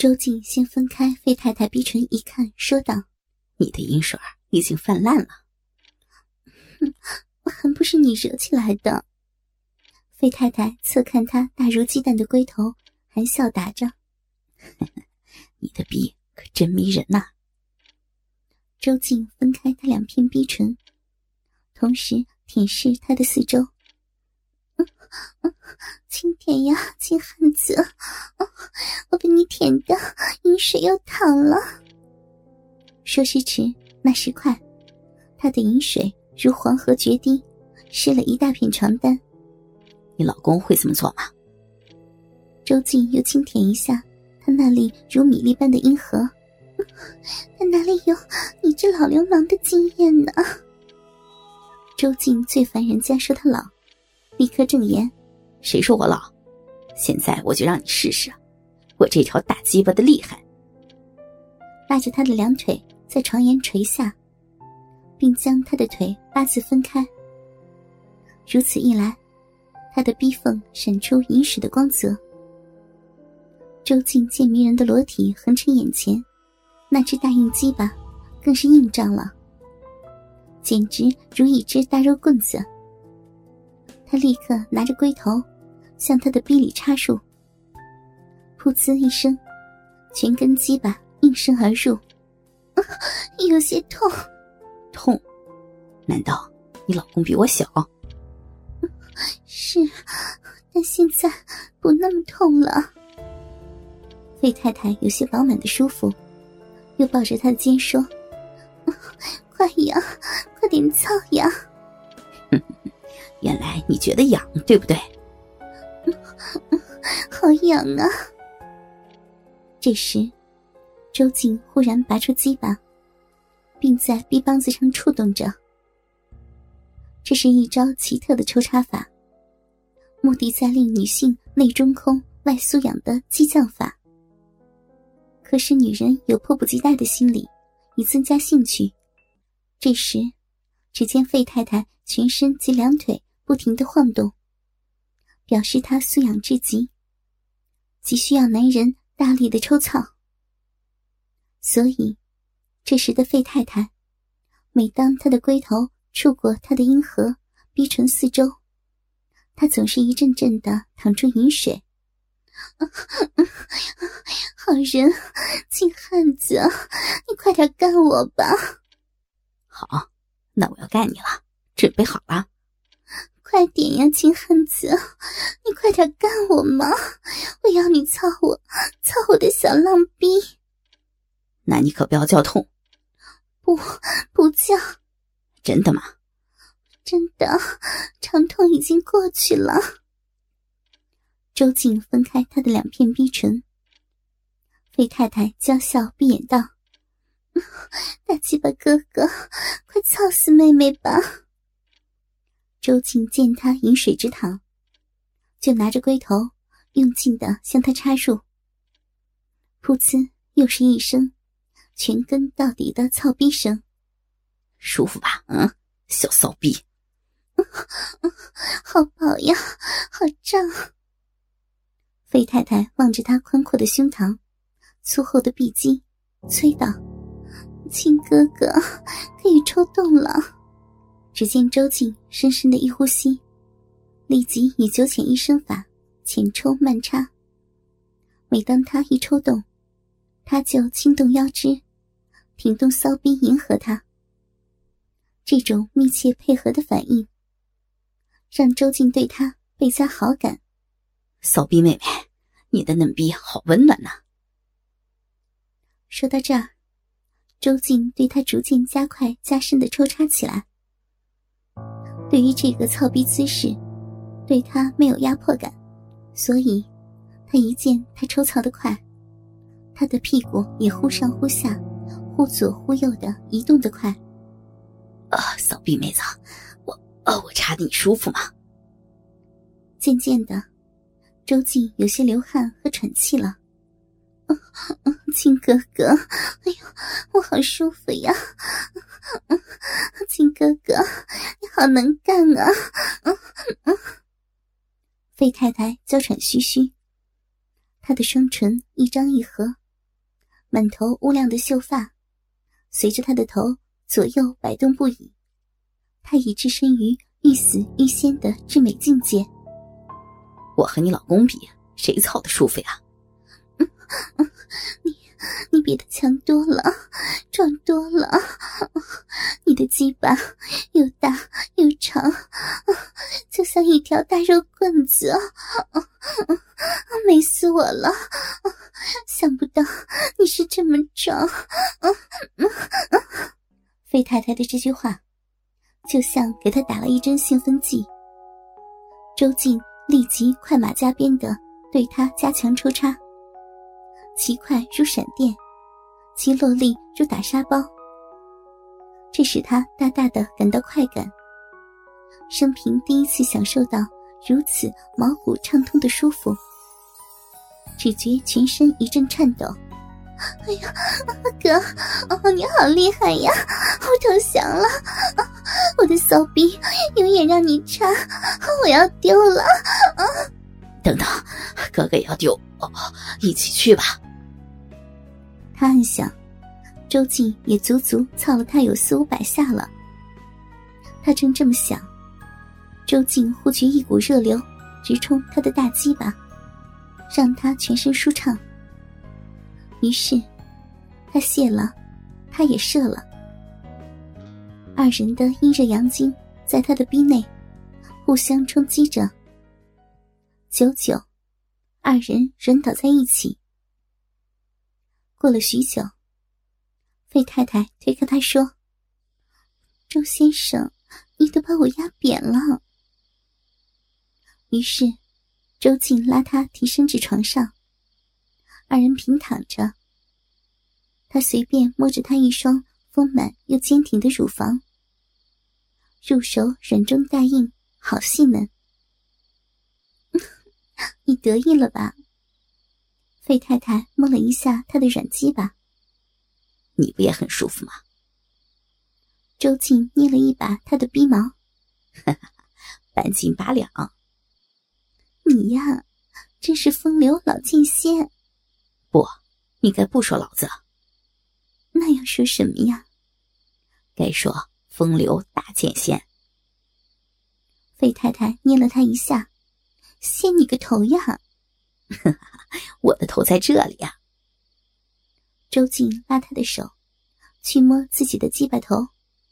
周静先分开费太太逼唇一看，说道：“ 你的银水已经泛滥了。” 还不是你惹起来的。费太太侧看他大如鸡蛋的龟头，含笑答着：“ 你的逼可真迷人呐。” 周静分开他两片逼唇，同时舔舐他的四周。轻舔呀，金汉子，我被你舔的饮水又淌了。说时迟，那时快，他的饮水如黄河决堤，湿了一大片床单。 你老公会这么做吗？ 周静又轻舔一下他那里如米粒般的阴核。他哪里有你这老流氓的经验呢？周静最烦人家说他老，立刻正言：“ 谁说我老？现在我就让你试试，我这条大鸡巴的厉害。” 拉着他的两腿在床沿垂下，并将他的腿8字分开。如此一来，他的逼缝闪出银水的光泽。周静见迷人的裸体横陈眼前，那只大硬鸡巴更是硬胀了，简直如一只大肉棍子。他立刻拿着龟头向他的逼里插入，噗呲一声，全根鸡巴应声而入。有些痛。 痛？难道你老公比我小？ 是，但现在不那么痛了。费太太有些饱满的舒服，又抱着他的肩说：“快痒，快点操痒。” 原来你觉得痒，对不对？ 好痒啊！这时，周静忽然拔出鸡巴，并在逼帮子上触动着。这是一招奇特的抽插法，目的在令女性内中空外酥痒的激将法。可是女人有迫不及待的心理，以增加兴趣。这时，只见费太太全身及两腿不停地晃动，表示她酥痒至极，急需要男人大力的抽操。所以，这时的费太太，每当她的龟头触过她的阴核、逼唇四周，她总是一阵阵地淌出饮水。好人，金汉子，你快点干我吧！ 好，那我要干你了，准备好了？ 快点呀，金汉子，你快点干我嘛！我要你操我的小浪逼！ 那你可不要叫痛。 不叫。 真的吗？ 真的，长痛已经过去了。周静分开他的两片逼唇，费太太娇笑闭眼道：“大鸡巴哥哥，快操死妹妹吧！”周静见他饮水直淌，就拿着龟头用劲地向他插入。噗呲，又是一声全根到底的操逼声。 舒服吧？小骚逼。 好饱呀，好胀。费太太望着他宽阔的胸膛，粗厚的臂肌，催道：“亲哥哥，可以抽动了。”只见周静深深的一呼吸，立即以9浅1深法浅抽慢插。每当他一抽动，他就轻动腰肢，挺动骚逼迎合他。这种密切配合的反应，让周静对他倍加好感。 骚逼妹妹，你的嫩逼好温暖呐。 说到这儿，周静对他逐渐加快加深的抽插起来。对于这个操逼姿势，对他没有压迫感，所以他一见他抽操得快，他的屁股也忽上忽下，忽左忽右的移动得快。 骚逼妹子，我插得你舒服吗？ 渐渐的，周静有些流汗和喘气了。亲哥哥，哎呦，我好舒服呀！亲哥哥，你好能干啊！费太太娇喘吁吁，她的双唇一张一合， 满头乌亮的秀发随着他的头左右摆动不已，他已置身于欲死欲仙的至美境界。 我和你老公比，谁操的舒服呀？ 你比他强多了，壮多了。你的鸡巴又大又长，就像一条大肉棍子，美死我了！想不到你是这么壮。费太太的这句话就像给他打了一针兴奋剂。周静立即快马加鞭地对他加强抽插，其快如闪电，其落力如打沙包，这使他大大的感到快感，生平第一次享受到如此毛骨畅通的舒服，只觉全身一阵颤抖。哎呀，哥，你好厉害呀！我投降了，我的骚逼永远让你插，我要丢了。 等等，哥哥也要丢，一起去吧。 他暗想，周静也足足操了他有400-500下了。他正这么想，周静忽觉一股热流直冲他的大鸡巴，让他全身舒畅。于是他泄了，他也射了。二人的阴热阳精在他的逼内互相冲击着，久久二人软倒在一起。过了许久，费太太推开他说：周先生，你都把我压扁了。于是周静拉他提升至床上，二人平躺着，他随便摸着他一双丰满又坚挺的乳房，入手软中带硬，好细嫩。你得意了吧？费太太摸了一下他的软鸡巴。 你不也很舒服吗？ 周静捏了一把他的逼毛。 半斤8两。 你呀，真是风流老剑仙。 不，你该不说老子。 那要说什么呀？ 该说风流大剑仙。 费太太捏了他一下。仙你个头呀！ 我的头在这里呀。 周静拉他的手去摸自己的鸡巴头。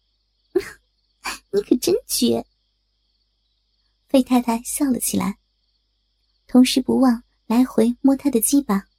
你可真绝！费太太笑了起来，同时不忘来回摸他的鸡巴。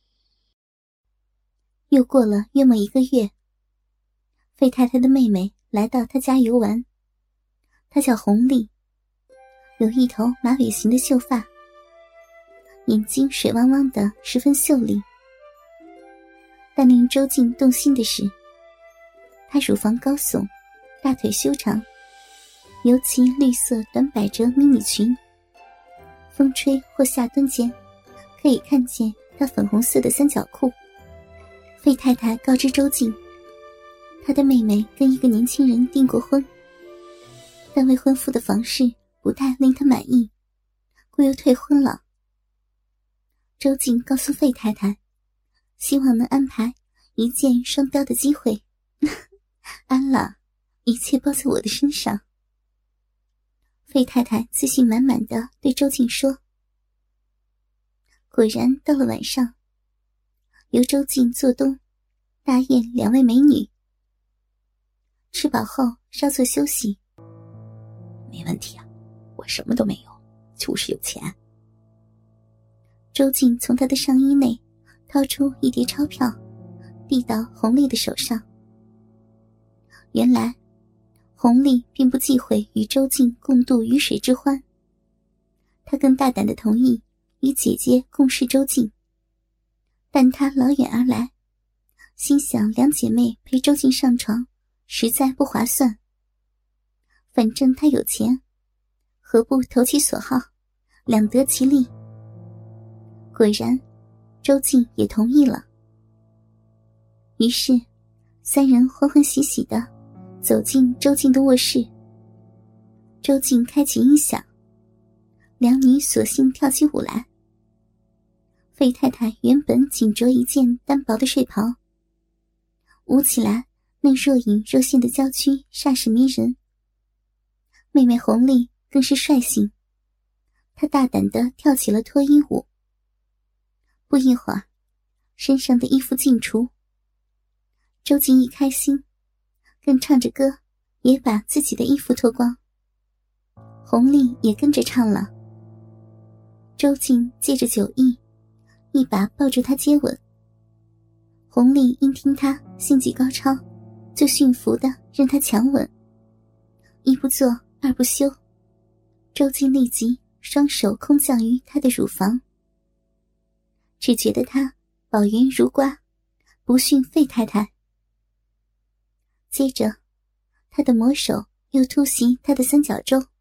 又过了约莫1个月，费太太的妹妹来到她家游玩，她叫红丽，有一头马尾型的秀发，眼睛水汪汪的，十分秀丽。但令周静动心的是，她乳房高耸，大腿修长，尤其绿色短百褶迷你裙，风吹或下蹲间可以看见她粉红色的三角裤。费太太告知周静，她的妹妹跟一个年轻人订过婚，但未婚夫的房事不太令她满意，故又退婚了。周静告诉费太太，希望能安排一箭双雕的机会。安了，一切包在我的身上。费太太自信满满地对周静说。果然到了晚上，由周静做东，大宴2位美女。吃饱后稍作休息。 没问题啊，我什么都没有，就是有钱。 周静从他的上衣内掏出一叠钞票，递到红丽的手上。原来红丽并不忌讳与周静共度鱼水之欢，她更大胆地同意与姐姐共侍周静。但她老远而来，心想两姐妹陪周静上床实在不划算，反正她有钱，何不投其所好，两得其利。果然周静也同意了。于是三人欢欢喜喜地走进周静的卧室。周静开启音响，两女索性跳起舞来。 费太太原本仅着一件单薄的睡袍，舞起来那若隐若现的娇躯煞是迷人。妹妹红丽更是率性，她大胆地跳起了脱衣舞。不一会儿，身上的衣服尽除，周静一开心，更唱着歌，也把自己的衣服脱光。红丽也跟着唱了。周静借着酒意，一把抱住她接吻。红丽因听她性技高超，就驯服地任她强吻。一不做二不休，周静立即双手空降于她的乳房，只觉得她宝圆如瓜，不逊费太太。接着他的魔手又突袭她的三角洲，